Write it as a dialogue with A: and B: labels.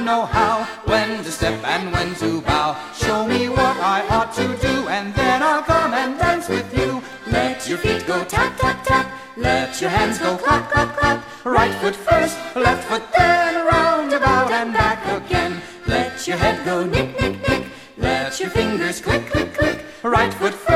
A: know how, when to step and when to bow. Show me what I ought to do, and then I'll come and dance with you. Let your feet go tap, tap, tap. Let your hands go clap, clap, clap. Right foot first, left foot then, round about and back again. Let your head go nick, nick, nick. Let your fingers click, click, click. Right foot first.